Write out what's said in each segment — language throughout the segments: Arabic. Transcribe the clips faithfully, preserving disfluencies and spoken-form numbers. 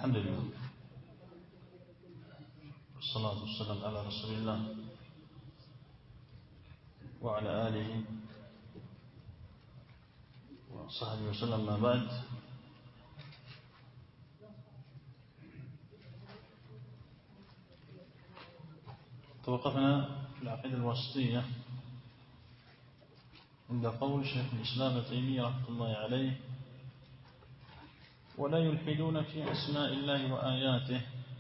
الحمد لله والصلاة والسلام على رسول الله وعلى آله وصحبه وسلم. ما بعد، توقفنا في العقيدة الواسطية عند قول شيخ الإسلام ابن تيمية رحمة الله عليه: ولا يلحدون في أسماء الله وآياته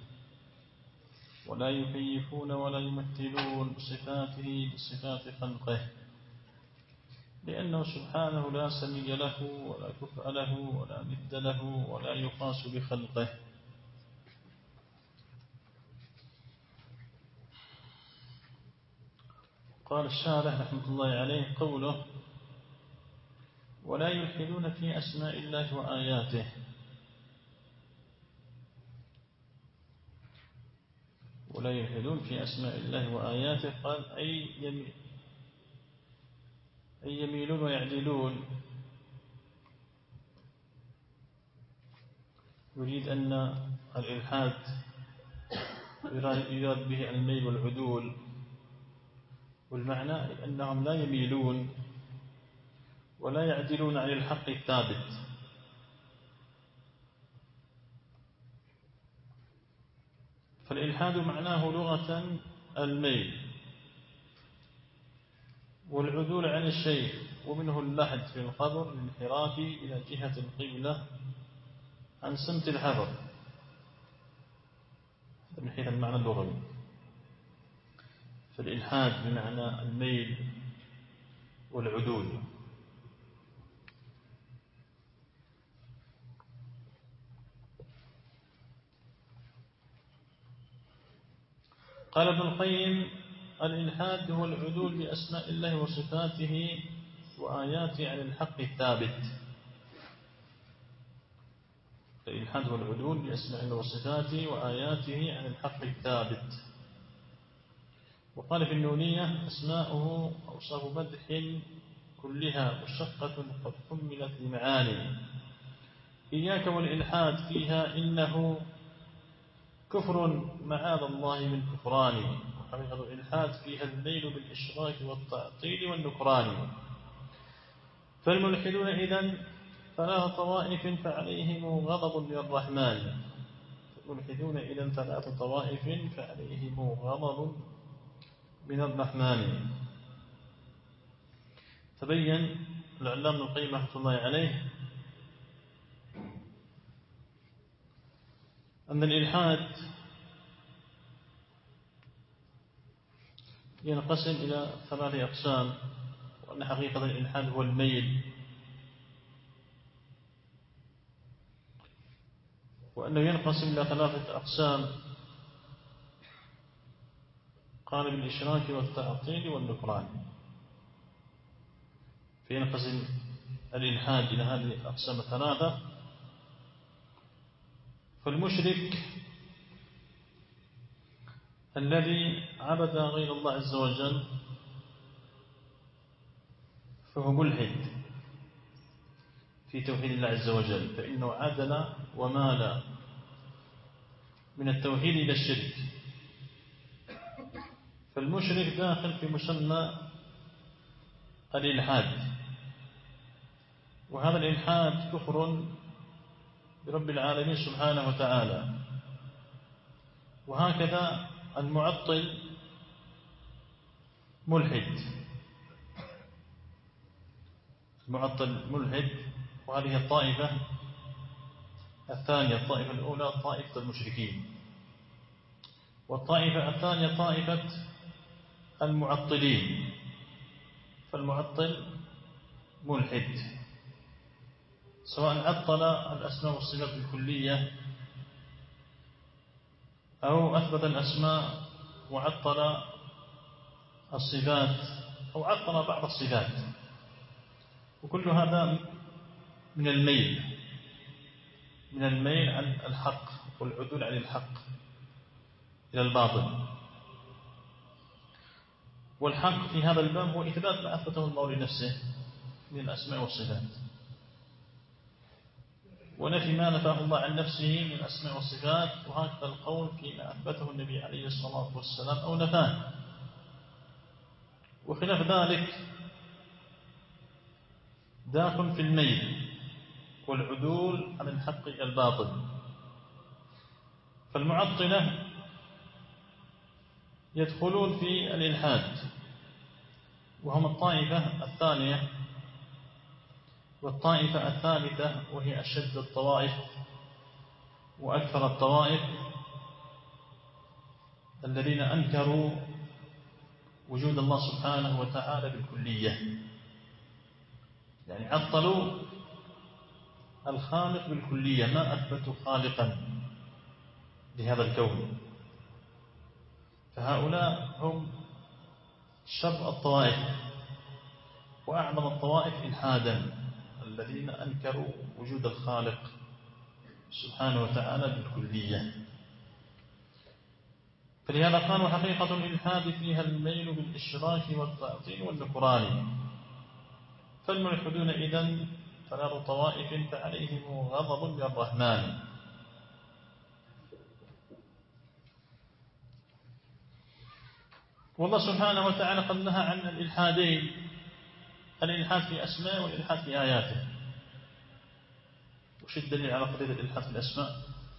ولا يكيفون ولا يمثلون صفاته بصفات خلقه، لأنه سبحانه لا سمي له ولا كفء له ولا ند له ولا يقاس بخلقه. قال الشارح رحمة الله عليه: قوله ولا يلحدون في أسماء الله وآياته، ولا يلحدون في أسماء الله وآياته، قال أي يميلون ويعدلون. يريد أن الإلحاد يراد به الميل والعدول، والمعنى أنهم لا يميلون ولا يعدلون عن الحق الثابت. فالإلحاد معناه لغة الميل والعدول عن الشيء، ومنه اللحد في الخبر الانحراف إلى جهة القبلة عن سمت الحذر، من حيث المعنى اللغوي. فالإلحاد بمعنى الميل والعدول. قال ابن القيم: الإلحاد هو العدول بأسماء الله وصفاته وآياته عن الحق الثابت. الإلحاد هو العدول بأسماء الله وصفاته وآياته عن الحق الثابت. وقال في النونية: أسماؤه أوصاف مدح كلها مشقة قد حملت لمعاني، إياك والإلحاد فيها إنه كفر معاذ الله من كفران. وحقيقة الإلحاد فيها الميل بالإشراك والتعطيل والنكران. فالملحدون إذن ثلاث طوائف فعليهم غضب للرحمن. الملحدون إذن ثلاث طوائف فعليهم غضب من الرحمن. تبين العلامة ابن القيم رحمة الله عليه أن الإلحاد ينقسم إلى ثلاث أقسام، وأن حقيقة الإلحاد هو الميل، وأنه ينقسم إلى ثلاثة أقسام، قال بالإشراك والتعطيل والنكران. فينقسم الإلحاد إلى هذه الأقسام الثلاثة. فالمشرك الذي عبد غير الله عز وجل فهو ملحد في توحيد الله عز وجل، فإنه عدل ومال من التوحيد إلى الشرك. فالمشرك داخل في مسمى الإلحاد، وهذا الإلحاد كفر برب العالمين سبحانه وتعالى. وهكذا المعطل ملحد، المعطل ملحد. وهذه الطائفة الثانية. الطائفة الأولى طائفة المشركين، والطائفة الثانية طائفة المعطلين. فالمعطل ملحد سواء عطل الأسماء والصفات الكلية أو أثبت الأسماء وعطل الصفات أو عطل بعض الصفات، وكل هذا من الميل من الميل عن الحق والعدول عن الحق إلى الباطل. والحق في هذا الباب هو إثبات ما أثبته الله لنفسه من الأسماء والصفات. ونفي ما نفاه الله عن نفسه من الأسماء والصفات، وهكذا القول فيما أثبته النبي عليه الصلاة والسلام أو نفاه. وخلاف ذلك داخل في الميل والعدول عن الحق إلى الباطل. فالمعطلة يدخلون في الإلحاد، وهم الطائفة الثانية والطائفة الثالثة، وهي أشد الطوائف وأكثر الطوائف، الذين أنكروا وجود الله سبحانه وتعالى بالكلية، يعني عطلوا الخالق بالكلية، ما أثبتوا خالقا لهذا الكون. فهؤلاء هم شر الطوائف وأعظم الطوائف إلحادا، الذين أنكروا وجود الخالق سبحانه وتعالى بالكلية. فلهذا قالوا حقيقة الإلحاد فيها الميل بالإشراك والتعطيل والنكران. فالملحدون إذن ثلاث طوائف فعليهم غضب من الرحمن. والله سبحانه وتعالى قد نهى عن الإلحادين، الإلحاد في أسماء والإلحاد في آياته. وش الدليل على قضية الإلحاد في الأسماء؟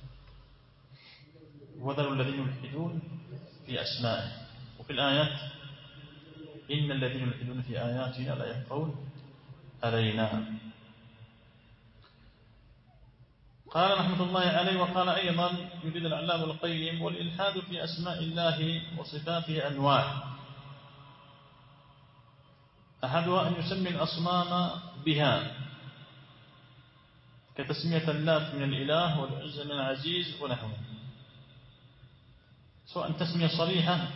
وذروا الذين يلحدون في أسمائه. وفي الآيات إن الذين يلحدون في آياتنا لا يخفون علينا. قال رحمة الله عليه: وقال أيضا يريد العلامة القيم: والإلحاد في أسماء الله وصفاته أنواع، أحدها أن يسمي الأصنام بها، كتسمية اللات من الإله والعزى من العزيز ونحوه، سواء تسمية صريحة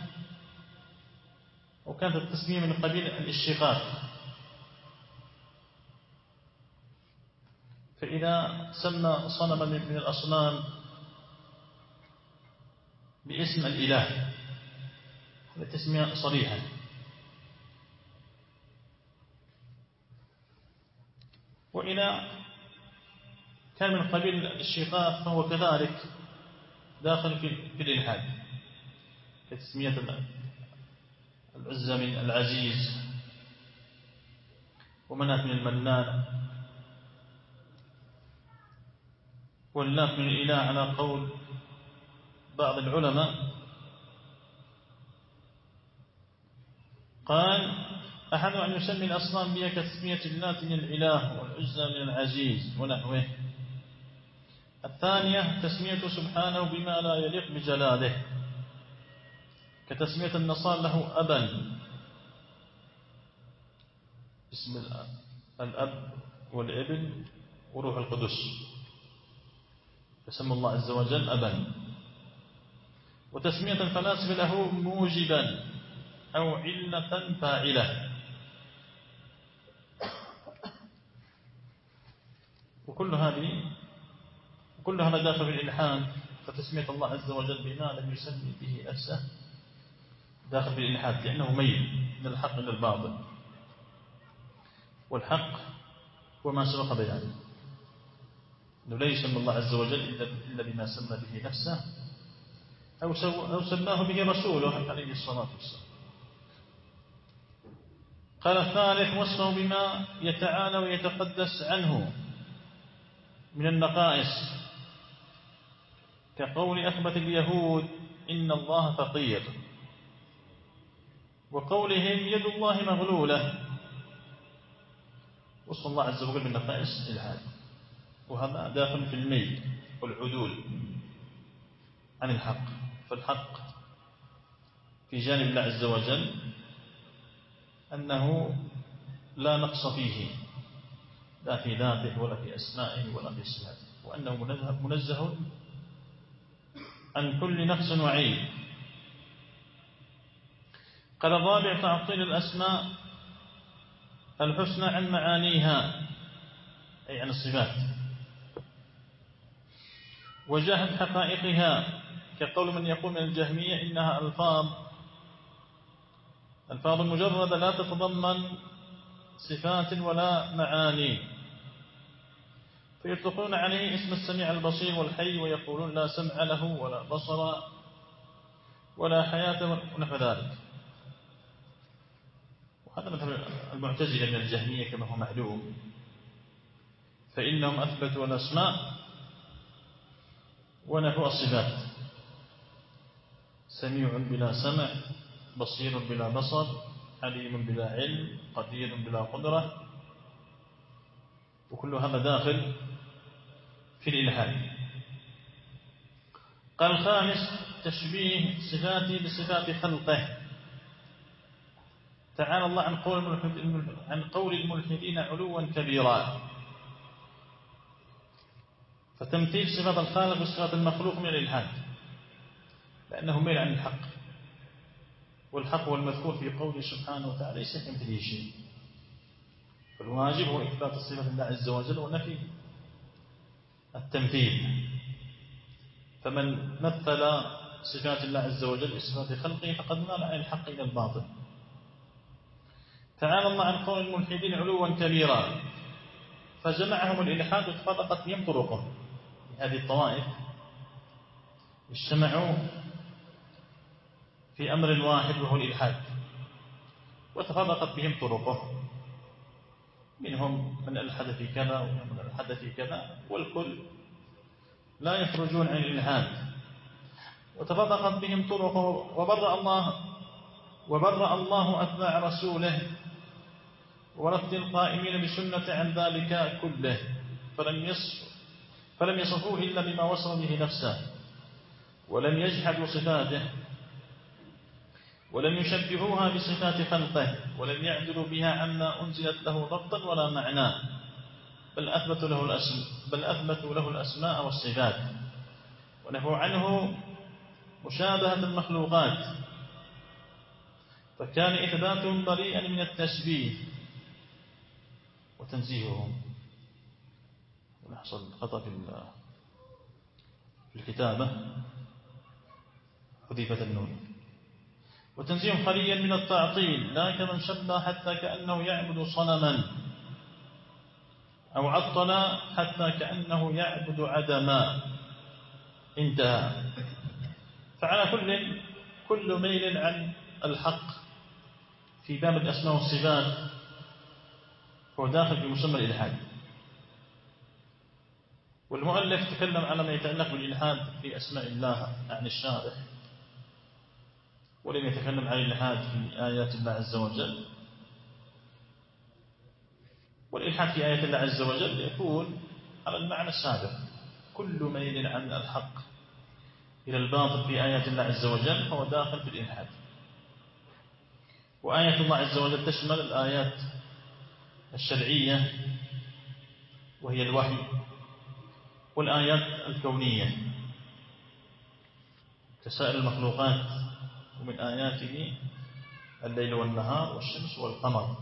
أو كانت التسمية من قبيل الاشتقاق. فإذا سمى صنما من الأصنام باسم الإله هذه تسمية صريحة. وإذا كان من قبيل الاشتقاق فهو كذلك داخل في الإلحاد، كتسمية العزى من العزيز ومنات من المنان واللات من الإله على قول بعض العلماء. قال: أحد أن يسمي الأصنام بها كتسمية اللات من الإله والعزى من العزيز ونحوه. الثانية تسمية سبحانه بما لا يليق بجلاله، كتسمية النصارى له أبا، اسم الأب والابن وروح القدس، فسمى الله عز وجل أبا. وتسمية الفلاسفة له موجبا أو علة فاعلة. وكل هذه وكل هذا داخل في الإلحاد. فتسمية الله عز وجل بما لم يسمي به نفسه داخل في الإلحاد، لأنه ميل من الحق إلى الباطل، والحق هو ما سبق بيانه، أنه لا يسمى الله عز وجل إلا بما سمى به نفسه أو سماه به رسوله عليه الصلاة والسلام. قال: الثالث وصفه بما يتعالى ويتقدس عنه من النقائص، كقول أخبث اليهود إن الله فقير، وقولهم يد الله مغلولة. وصف الله عز وجل بالنقائص الإلحاد، وهذا داخل في الميل والعدول عن الحق. فالحق في جانب الله عز وجل أنه لا نقص فيه، لا في ذاته ولا في أسمائه ولا في صفاته، وأنه منزه عن كل نقص وعيب. قال: الرابع تعطيل الأسماء الحسنى عن معانيها، أي عن الصفات، وجهل حقائقها، كقول من يقول من الجهمية إنها ألفاظ ألفاظ مجردة لا تتضمن صفات ولا معاني. فيطلقون عليه اسم السميع البصير والحي ويقولون لا سمع له ولا بصر ولا حياة ونحو ذلك. وهذا مثل المعتزلة من الجهمية كما هو معلوم، فإنهم أثبتوا الأسماء ونفوا الصفات، سميع بلا سمع، بصير بلا بصر، عليم بلا علم، قدير بلا قدرة، وكل هذا داخل في الإلحاد. قال الخامس تشبيه صفاته بصفات خلقه. تعالى الله عن قول عن قول الملحدين علوا كبيرا. فتمثيل صفات الخالق بصفات المخلوق من الإلحاد، لأنه ميل عن الحق، والحق والمذكور في قوله سبحانه وتعالى ليس كمثله شيء. فالواجب هو إثبات صفة الله عز وجل ونفي التمثيل. فمن مثل صفات الله عز وجل بصفات خلقه فقد مال عن الحق إلى الباطل. تعالى الله عن قول الملحدين علوا كبيرا، فجمعهم الإلحاد وتفرقت بهم طرقهم. هذه الطوائف اجتمعوا في أمر واحد وهو الإلحاد، وتفرقت بهم طرقه، منهم من ألحد في كذا ومنهم من ألحد في كذا، والكل لا يخرجون عن الإلحاد. وتفرقت بهم طرقه، وبرأ الله وبرأ الله أتباع رسوله ورد القائمين بسنة عن ذلك كله، فلم يصف فلم يصفوه إلا بما وصف به نفسه، ولم يجحدوا صفاته، ولم يشبهوها بصفات خلقه، ولم يعدلوا بها عما أنزلت له ضبطا ولا معنى، بل أثبتوا له الأسماء بل أثبتوا له الأسماء والصفات، ونهوا عنه مشابهة المخلوقات، فكان إثباتهم بريئا من التشبيه وتنزيههم. حصل خطأ في الكتابة، حذفت النون. وتنزيهم خليا من التعطيل، لا كمن شبه حتى كأنه يعبد صنما، أو عطل حتى كأنه يعبد عدما. انتهى. فعلى كل كل ميل عن الحق في باب الأسماء والصفات هو داخل في مسمى الإلحاد. والمؤلف تكلم على ما يتعلق بالإلحاد في أسماء الله عن الشارح، ولم يتكلم عن الإلحاد في آيات الله عز وجل. والإلحاد في آيات الله عز وجل يكون على المعنى السابق، كل ميل عن الحق إلى الباطل في آيات الله عز وجل هو داخل في الإلحاد. وآيات الله عز وجل تشمل الآيات الشرعية وهي الوحي، والآيات الكونية كسائر المخلوقات، ومن آياته الليل والنهار والشمس والقمر.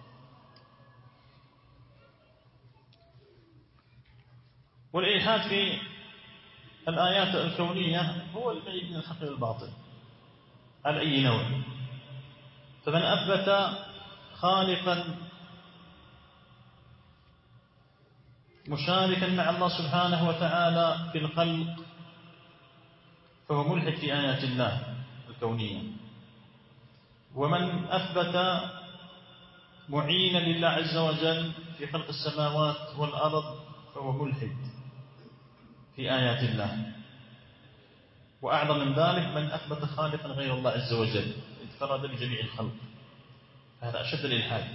والإلحاد في الآيات الكونية هو الميل من الحق إلى الباطل على أي نوع. فمن أثبت خالقا مشاركا مع الله سبحانه وتعالى في الخلق فهو ملحد في آيات الله الكونية. ومن أثبت معينا لله عز وجل في خلق السماوات والأرض فهو ملحد في آيات الله. وأعظم من ذلك من أثبت خالقا غير الله عز وجل انفرد بجميع الخلق، هذا أشد الإلحاد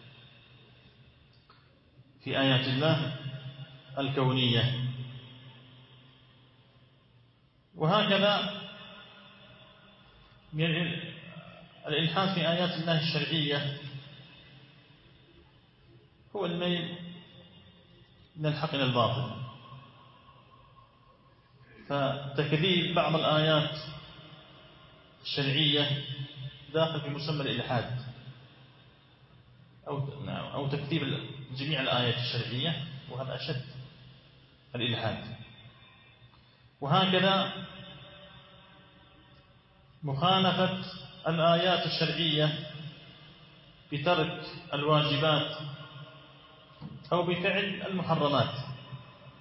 في آيات الله الكونية. وهكذا من الإلحاد في آيات الله الشرعية هو الميل من الحق إلى الباطل، فتكذيب بعض الآيات الشرعية داخل في مسمى الإلحاد، أو أو تكذيب جميع الآيات الشرعية، وهذا أشد الإلحاد. وهكذا مخالفة الآيات الشرعية بترك الواجبات أو بفعل المحرمات،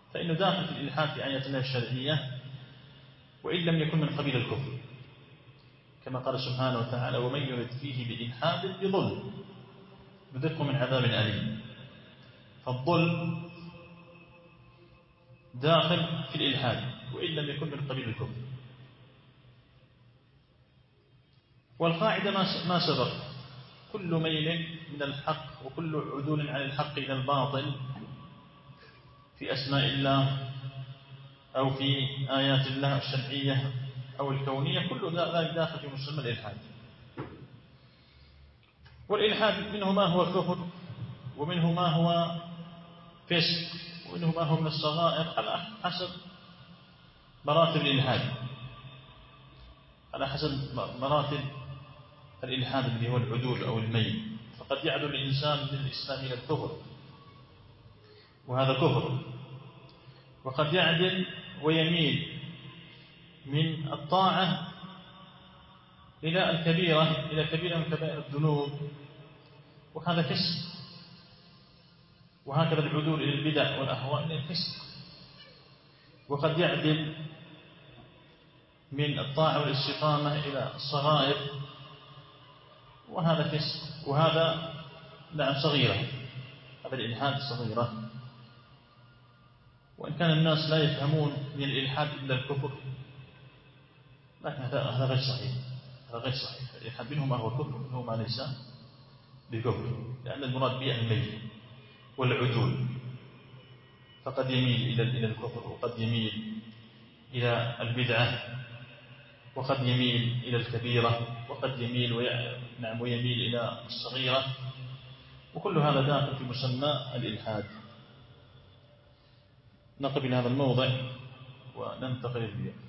فإنه داخل في الإلحاد في آيات الله الشرعية وإن لم يكن من قبيل الكفر، كما قال سبحانه وتعالى: ومن يرد فيه بإلحاد بظلم نذقه من عذاب أليم. فالظلم داخل في الإلحاد وإن لم يكن من قبيل الكفر. والقاعدة ما سبق: كل ميل من الحق وكل عدول عن الحق إلى الباطل في أسماء الله أو في آيات الله الشرعية أو الكونية، كل ذلك داخل في مسمى الإلحاد. والإلحاد منه ما هو كفر، ومنه ما هو فسق، ومنه ما هو من الصغائر على حسب مراتب الإلحاد، على حسب مراتب الإلحاد اللي هو العدول أو الميل. فقد يعدل الإنسان من الإسلام إلى الكفر وهذا كفر، وقد يعدل ويميل من الطاعة إلى الكبيرة إلى كبيرة من كبائر الذنوب وهذا فسق. وهكذا العدول إلى البدع والأهواء إلى الفسق. وقد يعدل من الطاعة والاستقامة إلى الصغائر وهذا فسق، وهذا نعم صغيرة، هذا الإلحاد صغيرة. وإن كان الناس لا يفهمون من الإلحاد إلا الكفر، لكن هذا غير صحيح، هذا غير صحيح. الإلحاد منه ما هو كفر ومنه ما ليس بكفر، لأن المراد به الميل والعدول، فقد يميل إلى الكفر وقد يميل إلى البدعة وقد يميل إلى الكبيرة وقد يميل نعم ويميل إلى الصغيرة، وكل هذا داخل في مسمى الإلحاد. نقف إلى هذا الموضع وننتقل إلى